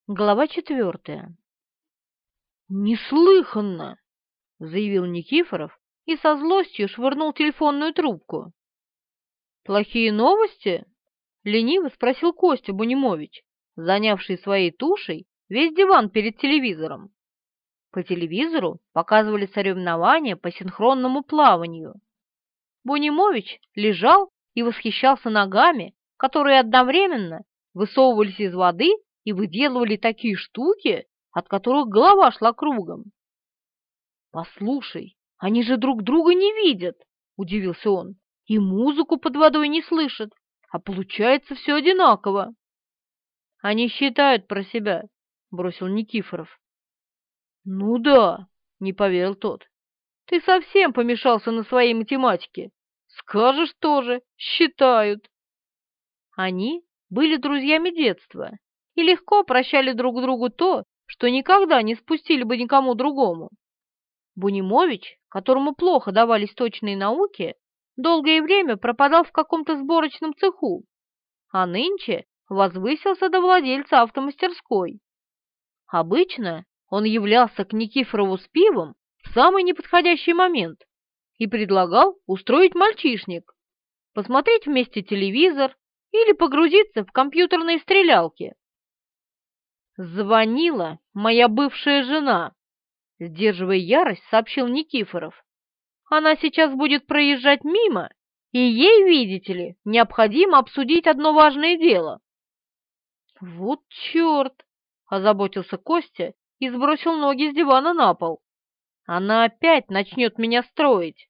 Глава 4. «Неслыханно!» — заявил Никифоров и со злостью швырнул телефонную трубку. «Плохие новости?» — лениво спросил Костя Бунимович, занявший своей тушей весь диван перед телевизором. По телевизору показывали соревнования по синхронному плаванию. Бунимович лежал и восхищался ногами, которые одновременно высовывались из воды и выделывали такие штуки, от которых голова шла кругом. «Послушай, они же друг друга не видят!» — удивился он. «И музыку под водой не слышат, а получается все одинаково». «Они считают про себя», — бросил Никифоров. «Ну да», — не поверил тот. «Ты совсем помешался на своей математике. Скажешь тоже, считают». Они были друзьями детства и легко прощали друг другу то, что никогда не спустили бы никому другому. Бунимович, которому плохо давались точные науки, долгое время пропадал в каком-то сборочном цеху, а нынче возвысился до владельца автомастерской. Обычно он являлся к Никифорову с пивом в самый неподходящий момент и предлагал устроить мальчишник, посмотреть вместе телевизор или погрузиться в компьютерные стрелялки. «Звонила моя бывшая жена», — сдерживая ярость, сообщил Никифоров. «Она сейчас будет проезжать мимо, и ей, видите ли, необходимо обсудить одно важное дело». «Вот черт!» — озаботился Костя и сбросил ноги с дивана на пол. «Она опять начнет меня строить».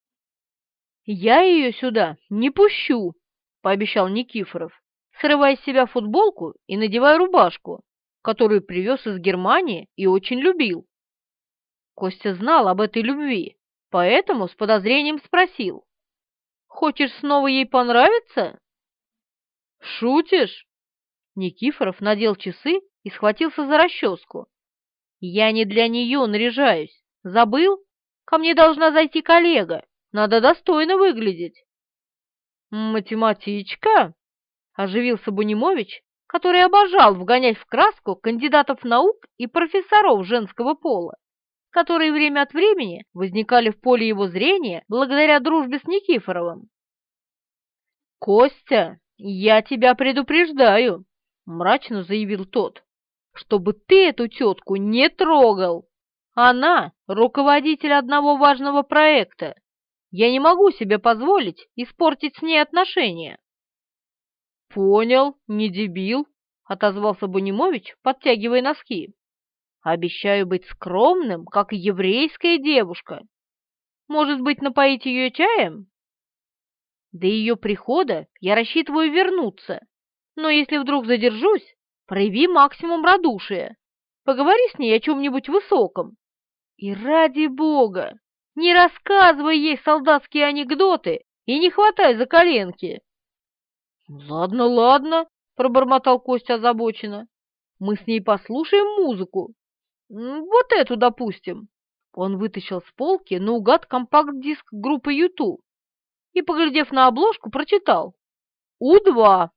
«Я ее сюда не пущу», — пообещал Никифоров, срывая с себя футболку и надевая рубашку, которую привез из Германии и очень любил. Костя знал об этой любви, поэтому с подозрением спросил: «Хочешь снова ей понравиться?» «Шутишь?» Никифоров надел часы и схватился за расческу. «Я не для нее наряжаюсь. Забыл? Ко мне должна зайти коллега. Надо достойно выглядеть». «Математичка?» — оживился Бунимович, который обожал вгонять в краску кандидатов наук и профессоров женского пола, которые время от времени возникали в поле его зрения благодаря дружбе с Никифоровым. «Костя, я тебя предупреждаю», — мрачно заявил тот, «чтобы ты эту тетку не трогал. Она руководитель одного важного проекта. Я не могу себе позволить испортить с ней отношения». «Понял, не дебил», — отозвался Бунимович, подтягивая носки. «Обещаю быть скромным, как еврейская девушка. Может быть, напоить ее чаем? До ее прихода я рассчитываю вернуться, но если вдруг задержусь, прояви максимум радушия. Поговори с ней о чем-нибудь высоком. И ради бога, не рассказывай ей солдатские анекдоты и не хватай за коленки». «Ладно, ладно», — пробормотал Костя озабоченно. «Мы с ней послушаем музыку. Вот эту, допустим». Он вытащил с полки наугад компакт-диск группы U2 и, поглядев на обложку, прочитал: «У-2».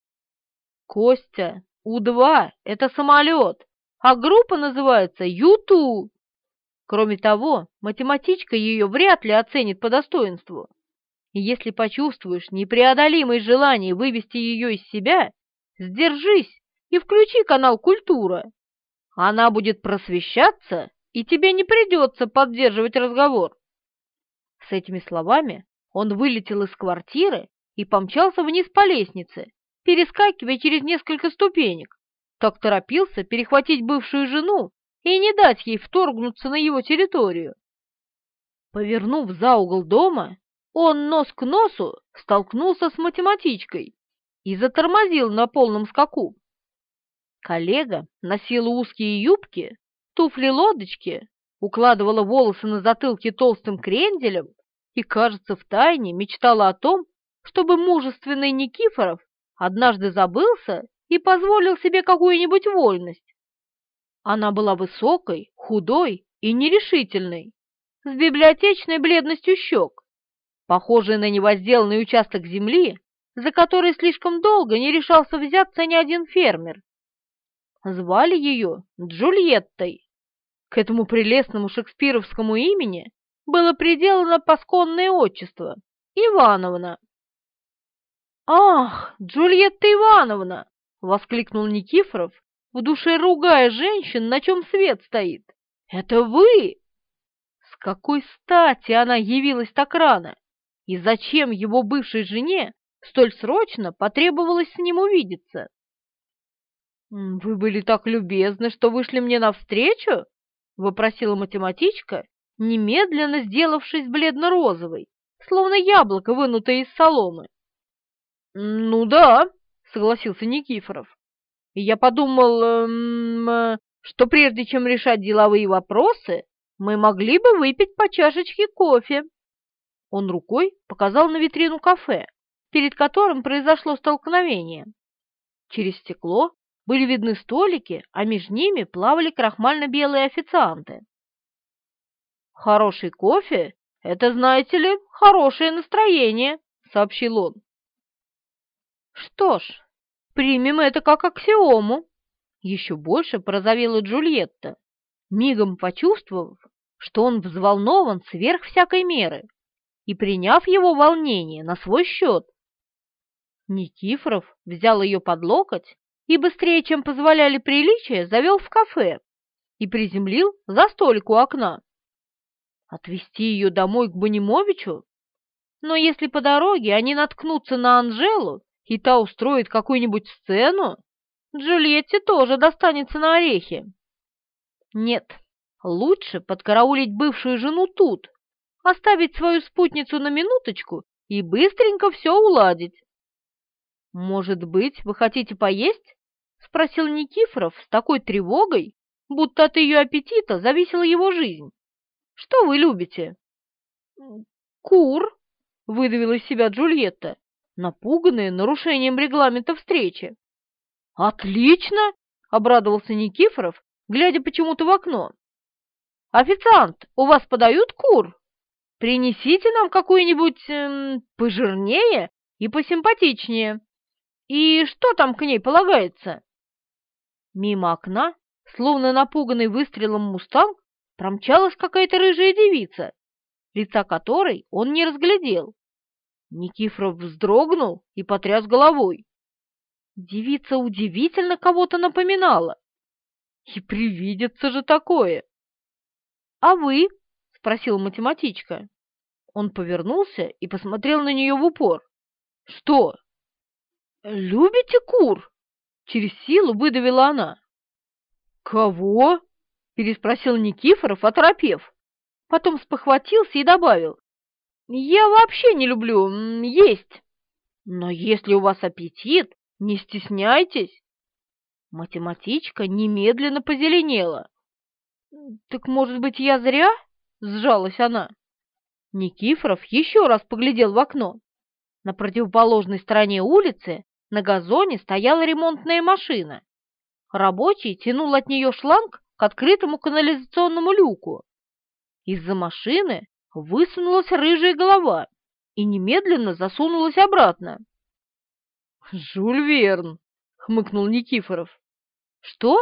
«Костя, У-2 — это самолет, а группа называется U2. Кроме того, математичка ее вряд ли оценит по достоинству. И если почувствуешь непреодолимое желание вывести ее из себя, сдержись и включи канал «Культура». Она будет просвещаться, и тебе не придется поддерживать разговор». С этими словами он вылетел из квартиры и помчался вниз по лестнице, перескакивая через несколько ступенек. Так торопился перехватить бывшую жену и не дать ей вторгнуться на его территорию. Повернув за угол дома, он нос к носу столкнулся с математичкой и затормозил на полном скаку. Коллега носила узкие юбки, туфли-лодочки, укладывала волосы на затылке толстым кренделем и, кажется, втайне мечтала о том, чтобы мужественный Никифоров однажды забылся и позволил себе какую-нибудь вольность. Она была высокой, худой и нерешительной, с библиотечной бледностью щек, похожей на невозделанный участок земли, за который слишком долго не решался взяться ни один фермер. Звали ее Джульеттой. К этому прелестному шекспировскому имени было приделано пасконное отчество — Ивановна. «Ах, Джульетта Ивановна!» — воскликнул Никифоров, в душе ругая женщин, на чем свет стоит. «Это вы!» С какой стати она явилась так рано? И зачем его бывшей жене столь срочно потребовалось с ним увидеться? «Вы были так любезны, что вышли мне навстречу?» — вопросила математичка, немедленно сделавшись бледно-розовой, словно яблоко, вынутое из соломы. «Ну да», — согласился Никифоров. «Я подумал, что прежде чем решать деловые вопросы, мы могли бы выпить по чашечке кофе». Он рукой показал на витрину кафе, перед которым произошло столкновение. Через стекло были видны столики, а между ними плавали крахмально-белые официанты. «Хороший кофе — это, знаете ли, хорошее настроение», — сообщил он. «Что ж, примем это как аксиому», — еще больше порозовела Джульетта, мигом почувствовав, что он взволнован сверх всякой меры, и приняв его волнение на свой счет. Никифоров взял ее под локоть и быстрее, чем позволяли приличия, завел в кафе и приземлил за столик у окна. Отвезти ее домой к Бонимовичу? Но если по дороге они наткнутся на Анжелу, и та устроит какую-нибудь сцену, Джульетте тоже достанется на орехи. Нет, лучше подкараулить бывшую жену тут, оставить свою спутницу на минуточку и быстренько все уладить. «Может быть, вы хотите поесть?» — спросил Никифоров с такой тревогой, будто от ее аппетита зависела его жизнь. «Что вы любите?» «Кур», — выдавила из себя Джульетта, напуганная нарушением регламента встречи. «Отлично!» — обрадовался Никифоров, глядя почему-то в окно. «Официант, у вас подают кур? Принесите нам какую-нибудь пожирнее и посимпатичнее. И что там к ней полагается?» Мимо окна, словно напуганный выстрелом мустанг, промчалась какая-то рыжая девица, лица которой он не разглядел. Никифоров вздрогнул и потряс головой. Девица удивительно кого-то напоминала. И привидится же такое! «А вы?» — спросила математичка. Он повернулся и посмотрел на нее в упор. «Что? Любите кур?» — через силу выдавила она. «Кого?» — переспросил Никифоров, оторопев. Потом спохватился и добавил: «Я вообще не люблю есть. Но если у вас аппетит, не стесняйтесь». Математичка немедленно позеленела. «Так, может быть, я зря?» — сжалась она. Никифоров еще раз поглядел в окно. На противоположной стороне улицы на газоне стояла ремонтная машина. Рабочий тянул от нее шланг к открытому канализационному люку. Из-за машины высунулась рыжая голова и немедленно засунулась обратно. «Жюль Верн!» — хмыкнул Никифоров. «Что?»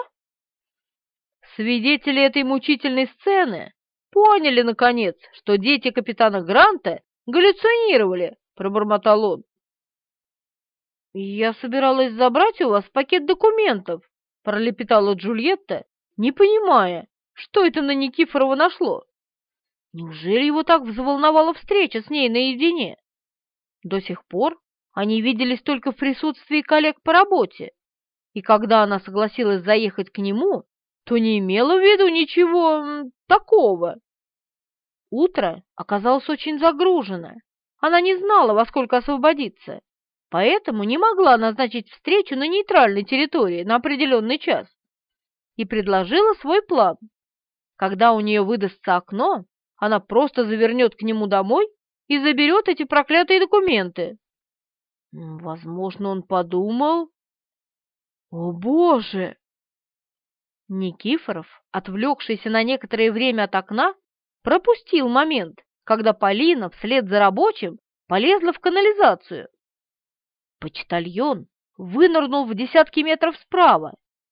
Свидетели этой мучительной сцены поняли, наконец, что дети капитана Гранта галлюцинировали, — пробормотал он. «Я собиралась забрать у вас пакет документов», — пролепетала Джульетта, не понимая, что это на Никифорова нашло. Неужели его так взволновала встреча с ней наедине? До сих пор они виделись только в присутствии коллег по работе, и когда она согласилась заехать к нему, то не имела в виду ничего такого. Утро оказалось очень загружено. Она не знала, во сколько освободиться, поэтому не могла назначить встречу на нейтральной территории на определенный час и предложила свой план. Когда у нее выдастся окно, она просто завернет к нему домой и заберет эти проклятые документы. Возможно, он подумал... О, Боже! Никифоров, отвлекшийся на некоторое время от окна, пропустил момент, когда Полина вслед за рабочим полезла в канализацию. Почтальон вынырнул в десятки метров справа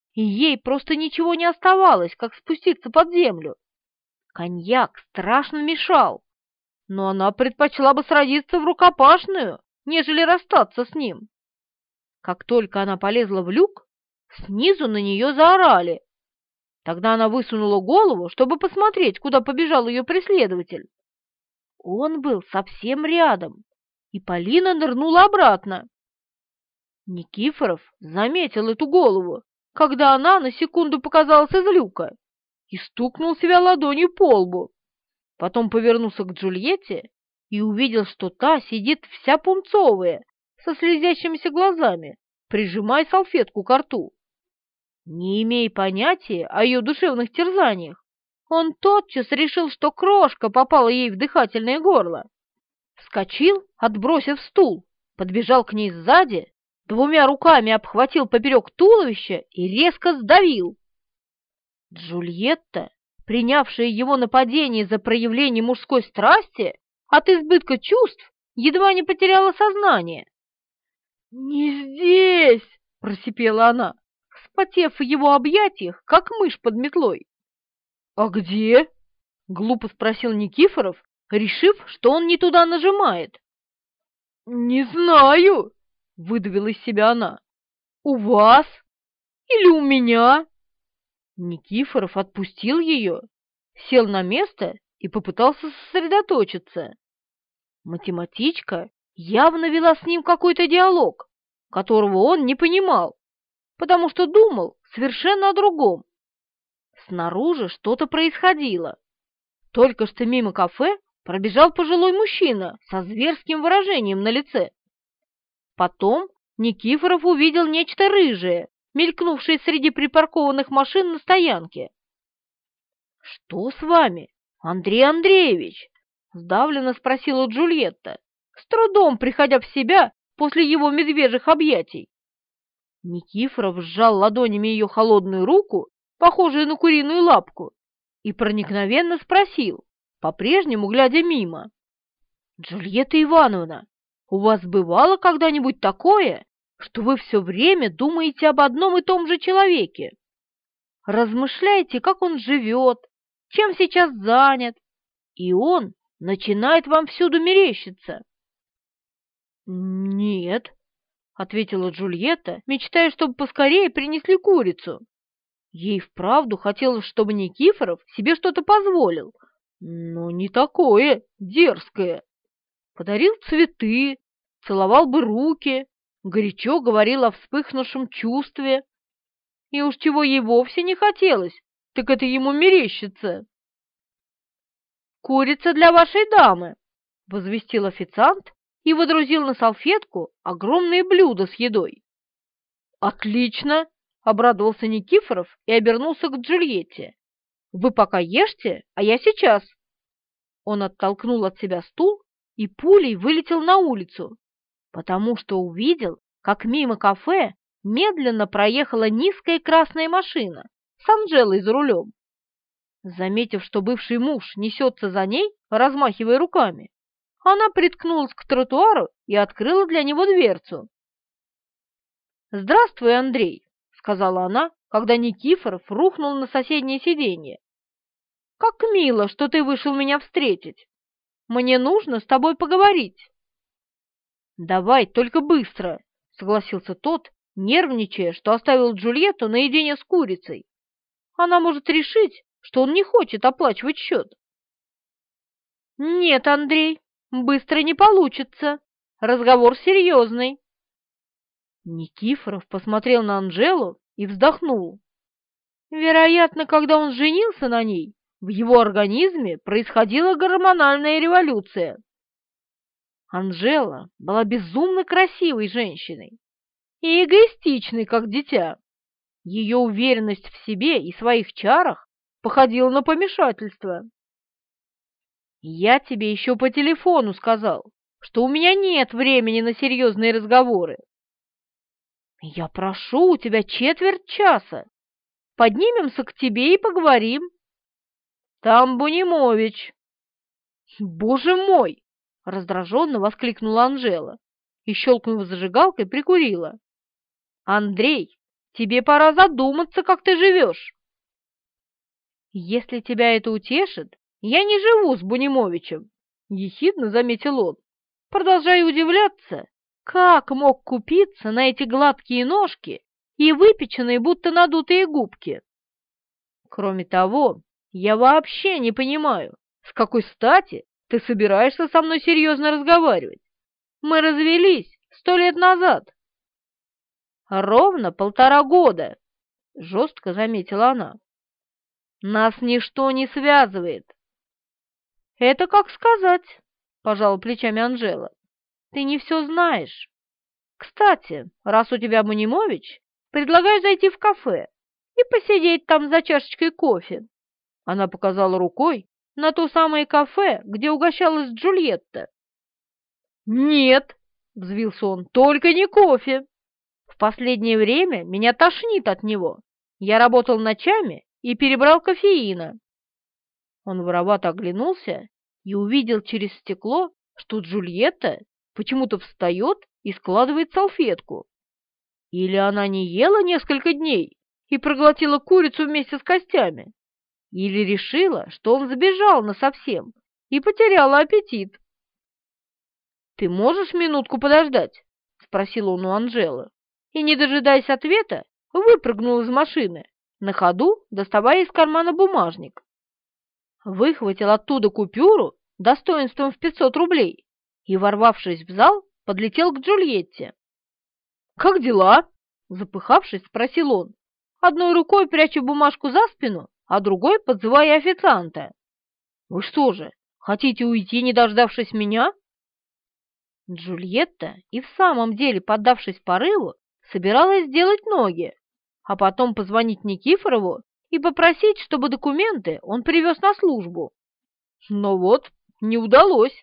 и ей просто ничего не оставалось, как спуститься под землю. Коньяк страшно мешал, но она предпочла бы сразиться в рукопашную, нежели расстаться с ним. Как только она полезла в люк, снизу на нее заорали. Тогда она высунула голову, чтобы посмотреть, куда побежал ее преследователь. Он был совсем рядом, и Полина нырнула обратно. Никифоров заметил эту голову, когда она на секунду показалась из люка, и стукнул себя ладонью по лбу. Потом повернулся к Джульетте и увидел, что та сидит вся пунцовая, со слезящимися глазами, прижимая салфетку ко рту. Не имея понятия о ее душевных терзаниях, он тотчас решил, что крошка попала ей в дыхательное горло. Вскочил, отбросив стул, подбежал к ней сзади, двумя руками обхватил поперек туловища и резко сдавил. Джульетта, принявшая его нападение за проявление мужской страсти, от избытка чувств едва не потеряла сознание. «Не здесь!» — просипела она, вспотев в его объятиях, как мышь под метлой. «А где?» — глупо спросил Никифоров, решив, что он не туда нажимает. «Не знаю!» — выдавила из себя она. «У вас? Или у меня?» Никифоров отпустил ее, сел на место и попытался сосредоточиться. Математичка явно вела с ним какой-то диалог, которого он не понимал, потому что думал совершенно о другом. Снаружи что-то происходило. Только что мимо кафе пробежал пожилой мужчина со зверским выражением на лице. Потом Никифоров увидел нечто рыжее, мелькнувшее среди припаркованных машин на стоянке. «Что с вами, Андрей Андреевич?» — сдавленно спросила Джульетта, с трудом приходя в себя после его медвежьих объятий. Никифоров сжал ладонями ее холодную руку, похожую на куриную лапку, и проникновенно спросил, по-прежнему глядя мимо. «Джульетта Ивановна, у вас бывало когда-нибудь такое, что вы все время думаете об одном и том же человеке? Размышляете, как он живет, чем сейчас занят, и он начинает вам всюду мерещиться?» «Нет», — ответила Джульетта, мечтая, чтобы поскорее принесли курицу. Ей вправду хотелось, чтобы Никифоров себе что-то позволил, но не такое дерзкое. Подарил цветы, целовал бы руки, горячо говорил о вспыхнувшем чувстве. И уж чего ей вовсе не хотелось, так это ему мерещится. «Курица для вашей дамы», — возвестил официант и водрузил на салфетку огромное блюдо с едой. «Отлично!» — обрадовался Никифоров и обернулся к Джульетте. «Вы пока ешьте, а я сейчас». Он оттолкнул от себя стул и пулей вылетел на улицу, потому что увидел, как мимо кафе медленно проехала низкая красная машина с Анжелой за рулем. Заметив, что бывший муж несется за ней, размахивая руками, она приткнулась к тротуару и открыла для него дверцу. «Здравствуй, Андрей», — сказала она, когда Никифоров рухнул на соседнее сиденье. «Как мило, что ты вышел меня встретить. Мне нужно с тобой поговорить». «Давай, только быстро», — согласился тот, нервничая, что оставил Джульетту наедине с курицей. Она может решить, что он не хочет оплачивать счет. «Нет, Андрей, быстро не получится. Разговор серьезный». Никифоров посмотрел на Анжелу и вздохнул. Вероятно, когда он женился на ней, в его организме происходила гормональная революция. Анжела была безумно красивой женщиной и эгоистичной, как дитя. Ее уверенность в себе и своих чарах походила на помешательство. «Я тебе еще по телефону сказал, что у меня нет времени на серьезные разговоры. Я прошу у тебя четверть часа. Поднимемся к тебе и поговорим. Там Бунимович». «Боже мой!» — раздраженно воскликнула Анжела и, щелкнув зажигалкой, прикурила. «Андрей, тебе пора задуматься, как ты живешь. Если тебя это утешит, я не живу с Бунимовичем, ехидно заметил он, продолжая удивляться, как мог купиться на эти гладкие ножки и выпеченные, будто надутые губки. Кроме того, я вообще не понимаю, с какой стати ты собираешься со мной серьезно разговаривать. Мы развелись 100 лет назад. Ровно 1,5 года, жестко заметила она. Нас ничто не связывает. Это как сказать, пожала плечами Анжела. Ты не все знаешь. Кстати, раз у тебя Бунимович, предлагаю зайти в кафе и посидеть там за чашечкой кофе. Она показала рукой на то самое кафе, где угощалась Джульетта. «Нет», — взвился он, — «только не кофе. В последнее время меня тошнит от него. Я работал ночами и перебрал кофеина». Он воровато оглянулся и увидел через стекло, что Джульетта почему-то встает и складывает салфетку. Или она не ела несколько дней и проглотила курицу вместе с костями, или решила, что он сбежал насовсем и потеряла аппетит. «Ты можешь минутку подождать?» — спросил он у Анжелы, и, не дожидаясь ответа, выпрыгнул из машины, на ходу доставая из кармана бумажник. Выхватил оттуда купюру достоинством в 500 рублей и, ворвавшись в зал, подлетел к Джульетте. «Как дела?» — запыхавшись, спросил он, одной рукой пряча бумажку за спину, а другой подзывая официанта. «Вы что же, хотите уйти, не дождавшись меня?» Джульетта и в самом деле, поддавшись порыву, собиралась сделать ноги, а потом позвонить Никифорову и попросить, чтобы документы он привез на службу. Но вот не удалось.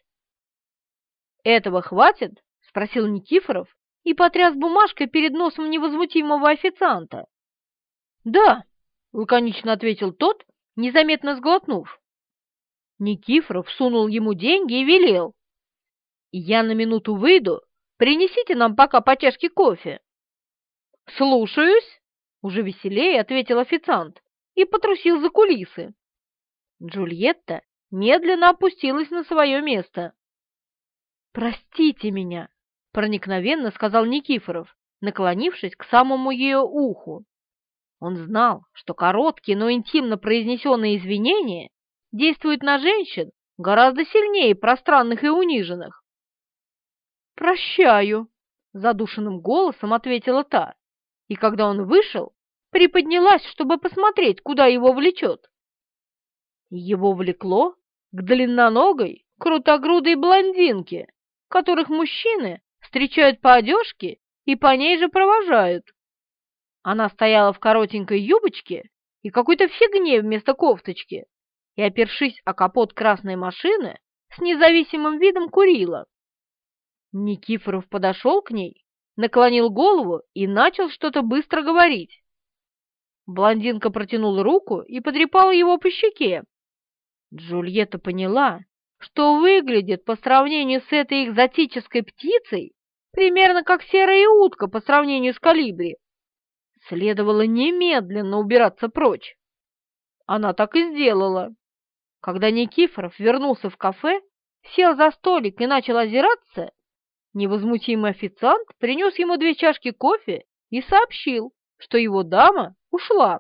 «Этого хватит?» — спросил Никифоров и потряс бумажкой перед носом невозмутимого официанта. «Да», — лаконично ответил тот, незаметно сглотнув. Никифоров сунул ему деньги и велел: «Я на минуту выйду, принесите нам пока по чашке кофе». «Слушаюсь», — уже веселее ответил официант и потрусил за кулисы. Джульетта медленно опустилась на свое место. «Простите меня», — проникновенно сказал Никифоров, наклонившись к самому ее уху. Он знал, что короткие, но интимно произнесенные извинения действуют на женщин гораздо сильнее пространных и униженных. «Прощаю», — задушенным голосом ответила та, и когда он вышел, приподнялась, чтобы посмотреть, куда его влечет. Его влекло к длинноногой, крутогрудой блондинке, которых мужчины встречают по одежке и по ней же провожают. Она стояла в коротенькой юбочке и какой-то фигне вместо кофточки и, опершись о капот красной машины, с независимым видом курила. Никифоров подошел к ней, наклонил голову и начал что-то быстро говорить. Блондинка протянула руку и потрепала его по щеке. Джульетта поняла, что выглядит по сравнению с этой экзотической птицей примерно как серая утка по сравнению с колибри. Следовало немедленно убираться прочь. Она так и сделала. Когда Никифоров вернулся в кафе, сел за столик и начал озираться, невозмутимый официант принес ему 2 чашки кофе и сообщил, что его дама ушла.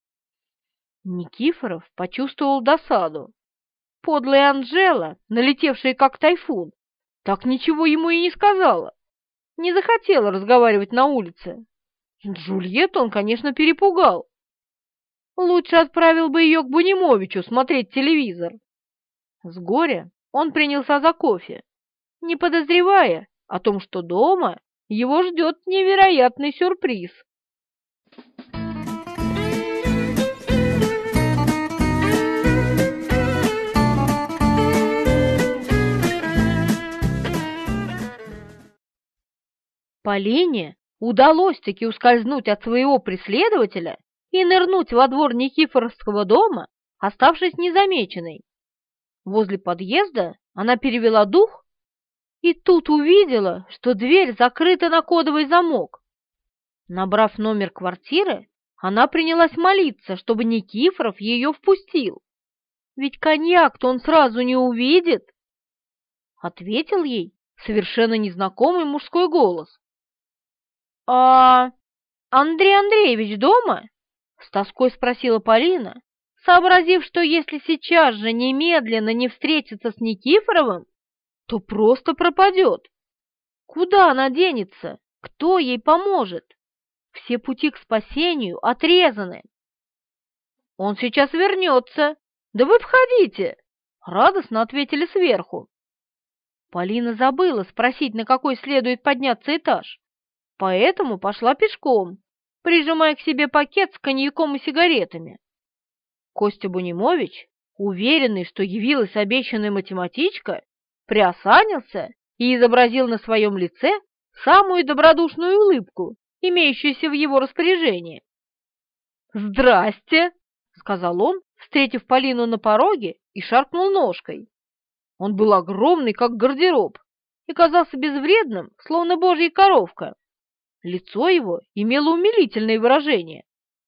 Никифоров почувствовал досаду. Подлая Анжела, налетевшая как тайфун, так ничего ему и не сказала. Не захотела разговаривать на улице. Джульетту он, конечно, перепугал. Лучше отправил бы ее к Бунимовичу смотреть телевизор. С горя он принялся за кофе, не подозревая о том, что дома его ждет невероятный сюрприз. Полине удалось-таки ускользнуть от своего преследователя и нырнуть во двор Никифоровского дома, оставшись незамеченной. Возле подъезда она перевела дух и тут увидела, что дверь закрыта на кодовый замок. Набрав номер квартиры, она принялась молиться, чтобы Никифоров ее впустил. Ведь коньяк-то он сразу не увидит. Ответил ей совершенно незнакомый мужской голос. «А Андрей Андреевич дома?» — с тоской спросила Полина, сообразив, что если сейчас же немедленно не встретиться с Никифоровым, то просто пропадет. Куда она денется? Кто ей поможет? Все пути к спасению отрезаны. «Он сейчас вернется. Да вы входите!» — радостно ответили сверху. Полина забыла спросить, на какой следует подняться этаж, поэтому пошла пешком, прижимая к себе пакет с коньяком и сигаретами. Костя Бунимович, уверенный, что явилась обещанная математичка, приосанился и изобразил на своем лице самую добродушную улыбку, имеющуюся в его распоряжении. «Здрасте!» — сказал он, встретив Полину на пороге, и шаркнул ножкой. Он был огромный, как гардероб, и казался безвредным, словно божья коровка. Лицо его имело умилительное выражение.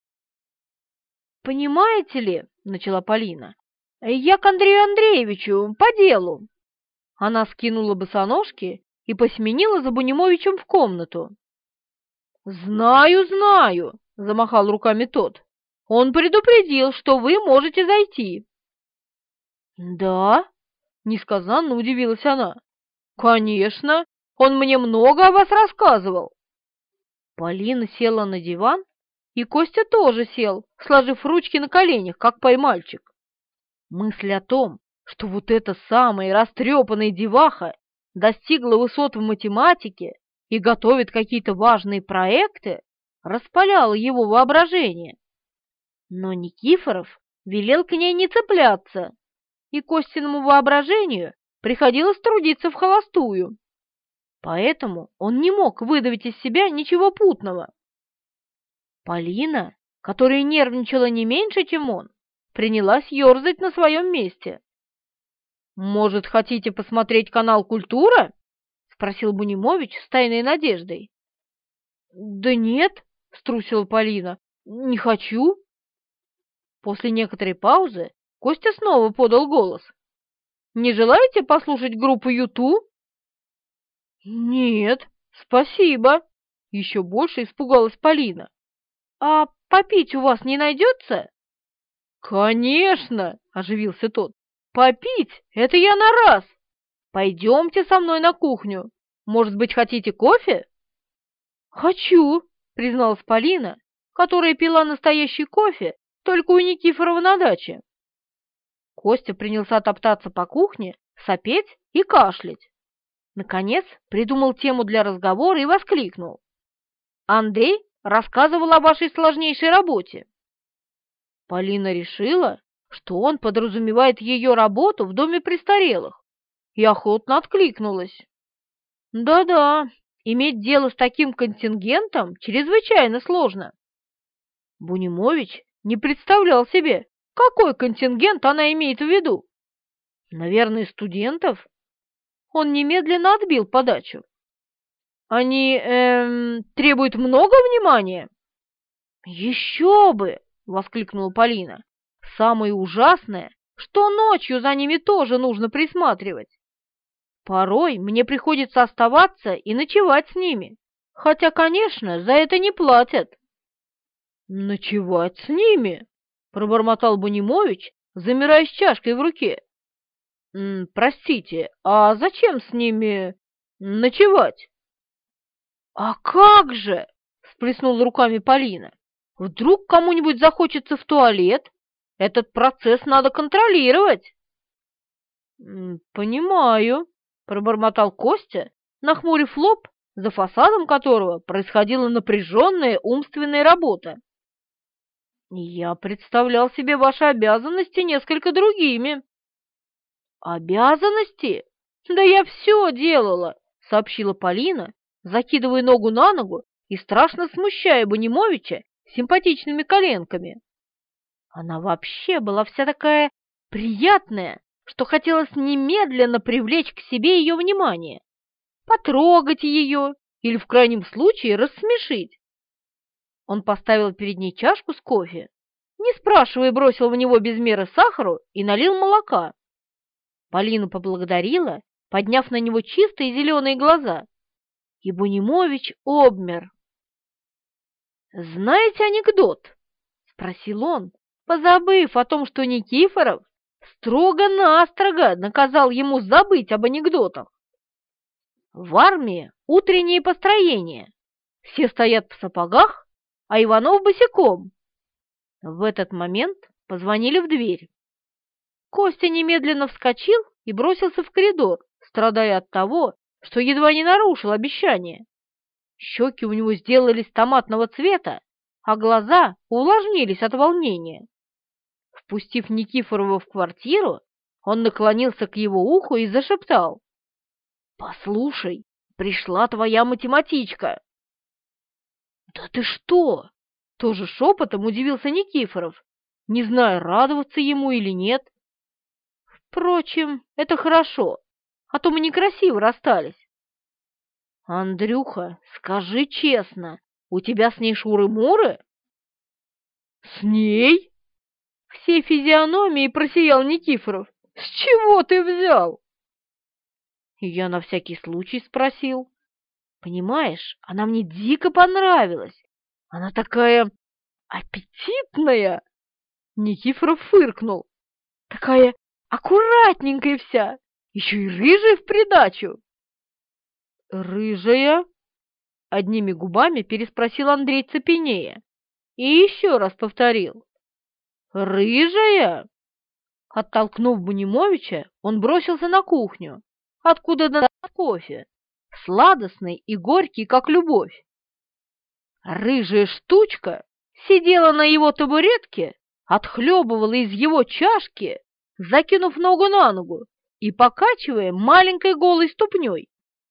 «Понимаете ли, — начала Полина, — я к Андрею Андреевичу по делу». Она скинула босоножки и посеменила за Бунимовичем в комнату. «Знаю, знаю!» — замахал руками тот. «Он предупредил, что вы можете зайти». «Да?» — несказанно удивилась она. «Конечно, он мне много о вас рассказывал». Полина села на диван, и Костя тоже сел, сложив ручки на коленях, как поймальчик. Мысль о том, что вот эта самая растрепанная деваха достигла высот в математике и готовит какие-то важные проекты, распаляла его воображение. Но Никифоров велел к ней не цепляться, и Костиному воображению приходилось трудиться вхолостую. Поэтому он не мог выдавить из себя ничего путного. Полина, которая нервничала не меньше, чем он, принялась ерзать на своем месте. «Может, хотите посмотреть канал «Культура»?» — спросил Бунимович с тайной надеждой. «Да нет», — струсила Полина, — «не хочу». После некоторой паузы Костя снова подал голос. «Не желаете послушать группу Юту?» «Нет, спасибо», — еще больше испугалась Полина. «А попить у вас не найдется?» «Конечно!» — оживился тот. «Попить — это я на раз! Пойдемте со мной на кухню. Может быть, хотите кофе?» «Хочу!» — призналась Полина, которая пила настоящий кофе только у Никифорова на даче. Костя принялся топтаться по кухне, сопеть и кашлять. Наконец придумал тему для разговора и воскликнул. «Андрей рассказывал о вашей сложнейшей работе». Полина решила, что он подразумевает ее работу в доме престарелых, и охотно откликнулась. «Да-да, иметь дело с таким контингентом чрезвычайно сложно». Бунимович не представлял себе, какой контингент она имеет в виду. Наверное, студентов? Он немедленно отбил подачу. «Они, требуют много внимания?» «Еще бы!» — воскликнула Полина. «Самое ужасное, что ночью за ними тоже нужно присматривать. Порой мне приходится оставаться и ночевать с ними, хотя, конечно, за это не платят». «Ночевать с ними?» — пробормотал Бунимович, замирая с чашкой в руке. «Простите, а зачем с ними ночевать?» «А как же!» — всплеснула руками Полина. «Вдруг кому-нибудь захочется в туалет? Этот процесс надо контролировать». «Понимаю», — пробормотал Костя, нахмурив лоб, за фасадом которого происходила напряженная умственная работа. «Я представлял себе ваши обязанности несколько другими». «Обязанности? Да я все делала», — сообщила Полина, закидывая ногу на ногу и страшно смущая Бунимовича симпатичными коленками. Она вообще была вся такая приятная, что хотелось немедленно привлечь к себе ее внимание, потрогать ее или в крайнем случае рассмешить. Он поставил перед ней чашку с кофе, не спрашивая, бросил в него без меры сахару и налил молока. Полина поблагодарила, подняв на него чистые зеленые глаза, и Бунимович обмер. «Знаете анекдот?» — спросил он, позабыв о том, что Никифоров строго-настрого наказал ему забыть об анекдотах. В армии утреннее построение. Все стоят в сапогах, а Иванов босиком. В этот момент позвонили в дверь. Костя немедленно вскочил и бросился в коридор, страдая от того, что едва не нарушил обещание. Щеки у него сделались томатного цвета, а глаза увлажнились от волнения. Впустив Никифорова в квартиру, он наклонился к его уху и зашептал: «Послушай, пришла твоя математичка». «Да ты что?» — тоже шепотом удивился Никифоров, не зная, радоваться ему или нет. «Впрочем, это хорошо, а то мы некрасиво расстались». «Андрюха, скажи честно, у тебя с ней шуры-муры?» «С ней?» Всей физиономией просиял Никифоров. «С чего ты взял?» Я на всякий случай спросил. «Понимаешь, она мне дико понравилась. Она такая аппетитная!» Никифоров фыркнул. «Такая аккуратненькая вся, еще и рыжая в придачу». «Рыжая?» — одними губами переспросил Андрей цепенея и еще раз повторил. «Рыжая?» Оттолкнув Бунимовича, он бросился на кухню, откуда надо кофе, сладостный и горький, как любовь. Рыжая штучка сидела на его табуретке, отхлебывала из его чашки, закинув ногу на ногу и покачивая маленькой голой ступней.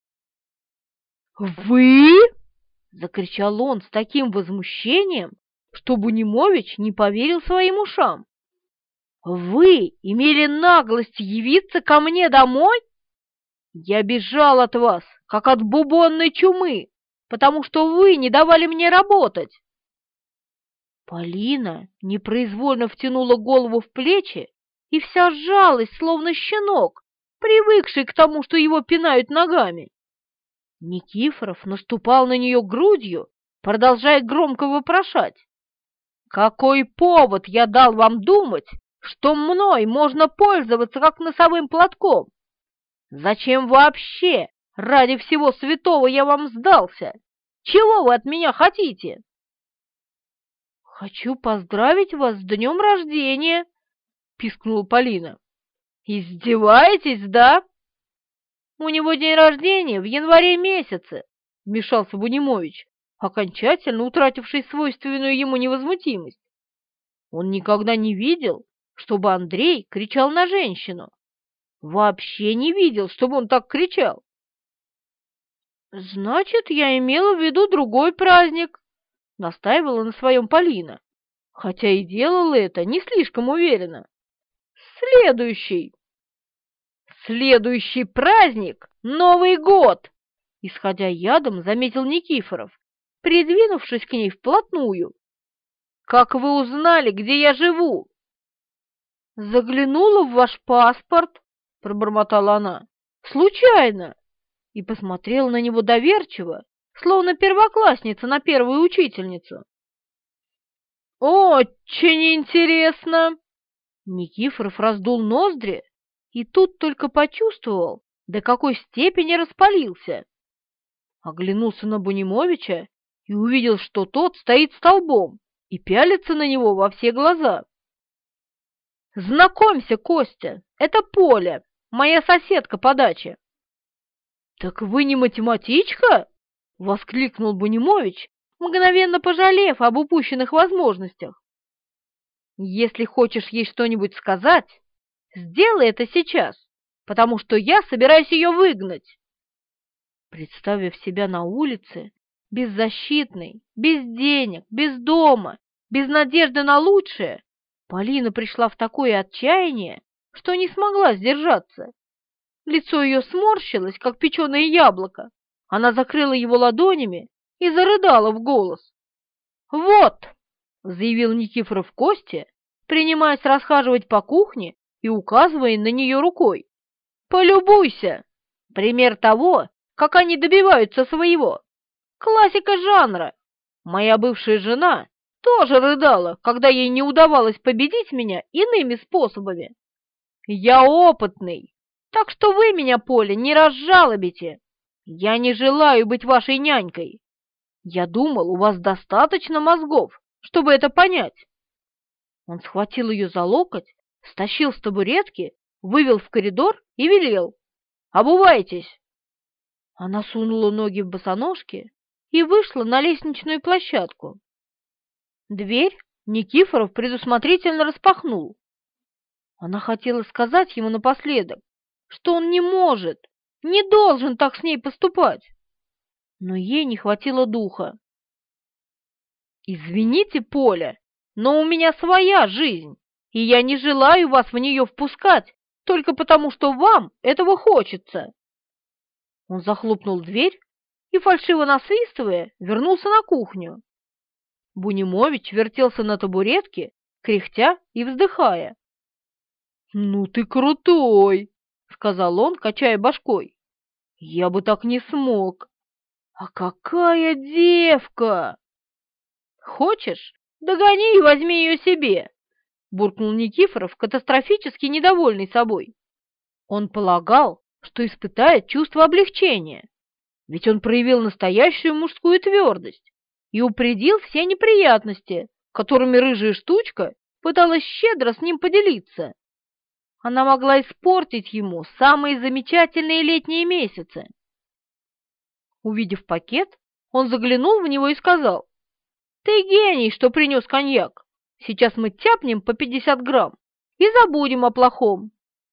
«Вы?» — закричал он с таким возмущением, что Бунимович не поверил своим ушам. «Вы имели наглость явиться ко мне домой? Я бежал от вас, как от бубонной чумы, потому что вы не давали мне работать». Полина непроизвольно втянула голову в плечи и вся сжалась, словно щенок, привыкший к тому, что его пинают ногами. Никифоров наступал на нее грудью, продолжая громко вопрошать: «Какой повод я дал вам думать, что мной можно пользоваться как носовым платком? Зачем вообще, ради всего святого, я вам сдался? Чего вы от меня хотите?» «Хочу поздравить вас с днем рождения», — пискнула Полина. «Издеваетесь, да?» «У него день рождения в январе месяце», — вмешался Бунимович, окончательно утративший свойственную ему невозмутимость. Он никогда не видел, чтобы Андрей кричал на женщину. Вообще не видел, чтобы он так кричал. «Значит, я имела в виду другой праздник», — настаивала на своем Полина, хотя и делала это не слишком уверенно. «Следующий». «Следующий праздник — Новый год!» — исходя ядом, заметил Никифоров, придвинувшись к ней вплотную. «Как вы узнали, где я живу?» «Заглянула в ваш паспорт», — пробормотала она, — «случайно», и посмотрела на него доверчиво, словно первоклассница на первую учительницу. «Очень интересно!» Никифоров раздул ноздри и тут только почувствовал, до какой степени распалился. Оглянулся на Бунимовича и увидел, что тот стоит столбом и пялится на него во все глаза. «Знакомься, Костя, это Поля, моя соседка по даче». «Так вы не математичка?» — воскликнул Бунимович, мгновенно пожалев об упущенных возможностях. «Если хочешь ей что-нибудь сказать, сделай это сейчас, потому что я собираюсь ее выгнать». Представив себя на улице, беззащитной, без денег, без дома, без надежды на лучшее, Полина пришла в такое отчаяние, что не смогла сдержаться. Лицо ее сморщилось, как печеное яблоко. Она закрыла его ладонями и зарыдала в голос. «Вот», — заявил Никифоров Косте, принимаясь расхаживать по кухне и указывая на нее рукой. «Полюбуйся! Пример того, как они добиваются своего. Классика жанра. Моя бывшая жена тоже рыдала, когда ей не удавалось победить меня иными способами. Я опытный, так что вы меня, Поля, не разжалобите. Я не желаю быть вашей нянькой. Я думал, у вас достаточно мозгов, чтобы это понять». Он схватил ее за локоть, стащил с табуретки, вывел в коридор и велел: «Обувайтесь!» Она сунула ноги в босоножки и вышла на лестничную площадку. Дверь Никифоров предусмотрительно распахнул. Она хотела сказать ему напоследок, что он не может, не должен так с ней поступать, но ей не хватило духа. «Извините, Поля, но у меня своя жизнь, и я не желаю вас в нее впускать только потому, что вам этого хочется». Он захлопнул дверь и, фальшиво насвистывая, вернулся на кухню. Бунимович вертелся на табуретке, кряхтя и вздыхая. «Ну ты крутой!» — сказал он, качая башкой. «Я бы так не смог. А какая девка!» «Хочешь, догони и возьми ее себе!» — буркнул Никифоров, катастрофически недовольный собой. Он полагал, что испытает чувство облегчения, ведь он проявил настоящую мужскую твердость и упредил все неприятности, которыми рыжая штучка пыталась щедро с ним поделиться. Она могла испортить ему самые замечательные летние месяцы. Увидев пакет, он заглянул в него и сказал: «Ты гений, что принес коньяк. Сейчас мы тяпнем по 50 грамм и забудем о плохом».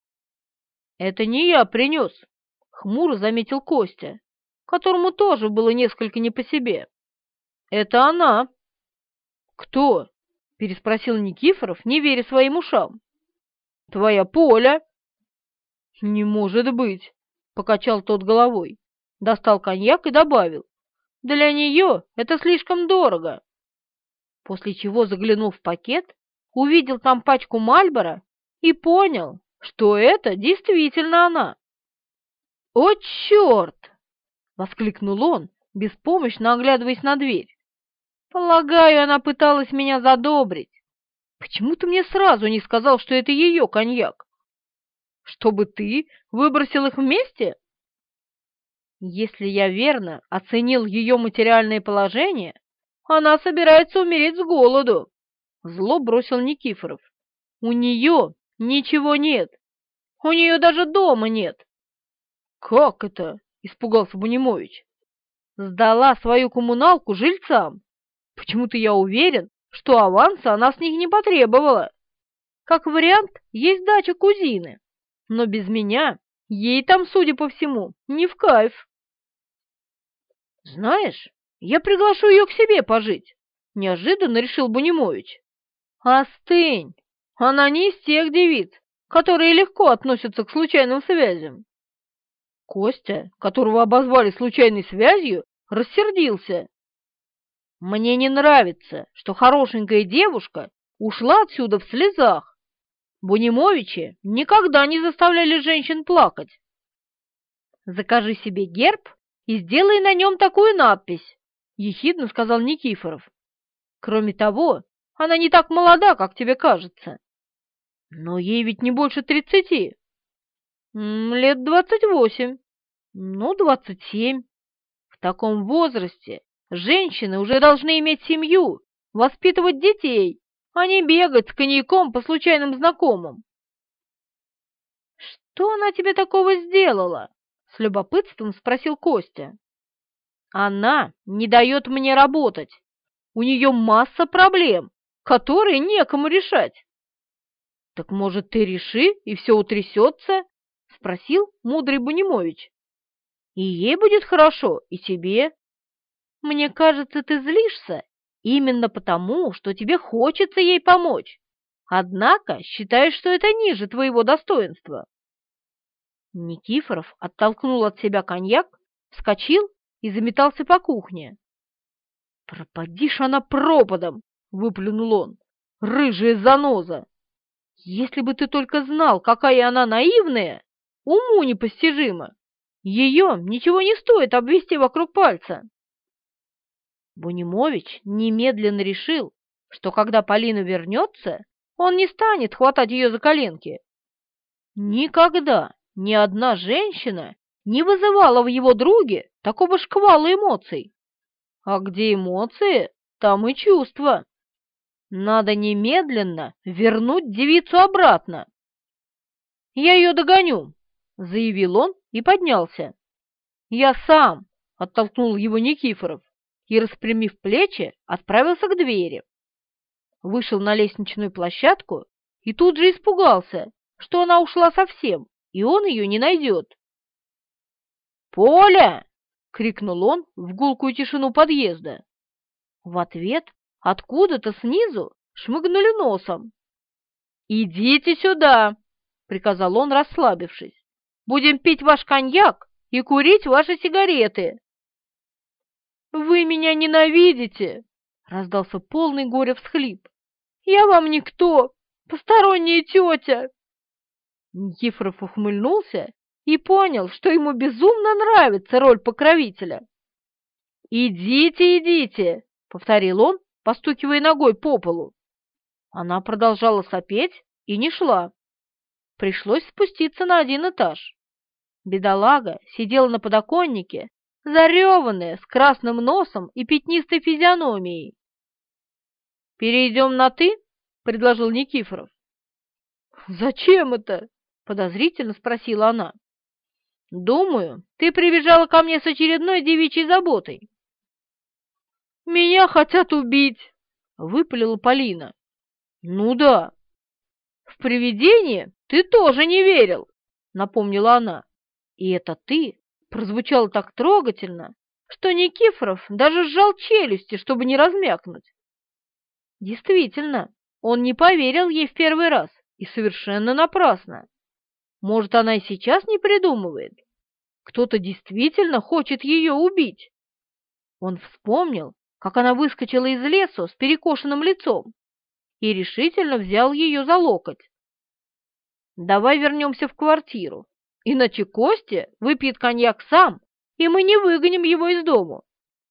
«Это не я принес», — хмуро заметил Костя, которому тоже было несколько не по себе. «Это она». «Кто?» — переспросил Никифоров, не веря своим ушам. «Твоя Поля». «Не может быть», — покачал тот головой, достал коньяк и добавил: «Для нее это слишком дорого». После чего заглянул в пакет, увидел там пачку Мальборо и понял, что это действительно она. «О, черт!» — воскликнул он, беспомощно оглядываясь на дверь. «Полагаю, она пыталась меня задобрить. Почему ты мне сразу не сказал, что это ее коньяк? Чтобы ты выбросил их вместе?» Если я верно оценил ее материальное положение, она собирается умереть с голоду, — зло бросил Никифоров. У нее ничего нет. У нее даже дома нет. Как это? — испугался Бунимович. Сдала свою коммуналку жильцам. Почему-то я уверен, что аванса она с них не потребовала. Как вариант, есть дача кузины, но без меня ей там, судя по всему, не в кайф. Знаешь, я приглашу ее к себе пожить, — неожиданно решил Бунимович. Остынь, она не из тех девиц, которые легко относятся к случайным связям. Костя, которого обозвали случайной связью, рассердился. Мне не нравится, что хорошенькая девушка ушла отсюда в слезах. Бунимовичи никогда не заставляли женщин плакать. Закажи себе герб и сделай на нем такую надпись, — ехидно сказал Никифоров. Кроме того, она не так молода, как тебе кажется. Но ей ведь не больше 30. Лет 28. Ну, 27. В таком возрасте женщины уже должны иметь семью, воспитывать детей, а не бегать с коньяком по случайным знакомым. Что она тебе такого сделала? С любопытством спросил Костя. Она не дает мне работать. У нее масса проблем, которые некому решать. Так, может, ты реши, и все утрясется? Спросил мудрый Бунимович. И ей будет хорошо, и тебе. Мне кажется, ты злишься именно потому, что тебе хочется ей помочь. Однако считаешь, что это ниже твоего достоинства. Никифоров оттолкнул от себя коньяк, вскочил и заметался по кухне. «Пропадишь она пропадом!» — выплюнул он. «Рыжая заноза! Если бы ты только знал, какая она наивная, уму непостижима! Ее ничего не стоит обвести вокруг пальца!» Бунимович немедленно решил, что когда Полина вернется, он не станет хватать ее за коленки. Никогда ни одна женщина не вызывала в его друге такого шквала эмоций. А где эмоции, там и чувства. Надо немедленно вернуть девицу обратно. «Я ее догоню», — заявил он и поднялся. «Я сам», — оттолкнул его Никифоров и, распрямив плечи, отправился к двери. Вышел на лестничную площадку и тут же испугался, что она ушла совсем, и он ее не найдет. «Поля!» — крикнул он в гулкую тишину подъезда. В ответ откуда-то снизу шмыгнули носом. «Идите сюда!» — приказал он, расслабившись. «Будем пить ваш коньяк и курить ваши сигареты». «Вы меня ненавидите!» — раздался полный горя всхлип. «Я вам никто, посторонняя тетя!» Никифоров ухмыльнулся и понял, что ему безумно нравится роль покровителя. «Идите, идите!» — повторил он, постукивая ногой по полу. Она продолжала сопеть и не шла. Пришлось спуститься на один этаж. Бедолага сидела на подоконнике, зареванная, с красным носом и пятнистой физиономией. «Перейдем на «ты»?» — предложил Никифоров. «Зачем это?» — подозрительно спросила она. «Думаю, ты прибежала ко мне с очередной девичьей заботой». «Меня хотят убить!» — выпалила Полина. «Ну да. В привидение ты тоже не верил», — напомнила она. И это «ты» прозвучало так трогательно, что Никифоров даже сжал челюсти, чтобы не размякнуть. Действительно, он не поверил ей в первый раз, и совершенно напрасно. Может, она и сейчас не придумывает? Кто-то действительно хочет ее убить. Он вспомнил, как она выскочила из лесу с перекошенным лицом, и решительно взял ее за локоть. «Давай вернемся в квартиру, иначе Костя выпьет коньяк сам, и мы не выгоним его из дому».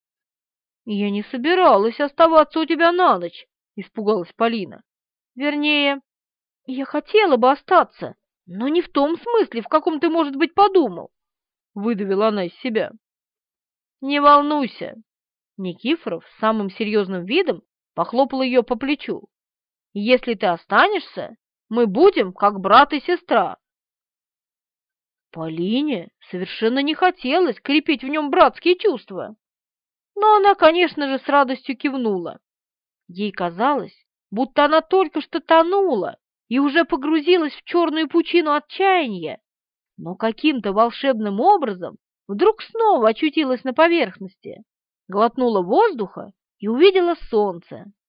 «Я не собиралась оставаться у тебя на ночь», — испугалась Полина. «Вернее, я хотела бы остаться, но не в том смысле, в каком ты, может быть, подумал», — выдавила она из себя. «Не волнуйся», — Никифоров с самым серьезным видом похлопал ее по плечу. «Если ты останешься, мы будем как брат и сестра». Полине совершенно не хотелось крепить в нем братские чувства, но она, конечно же, с радостью кивнула. Ей казалось, будто она только что тонула и уже погрузилась в черную пучину отчаяния, но каким-то волшебным образом вдруг снова очутилась на поверхности, глотнула воздуха и увидела солнце.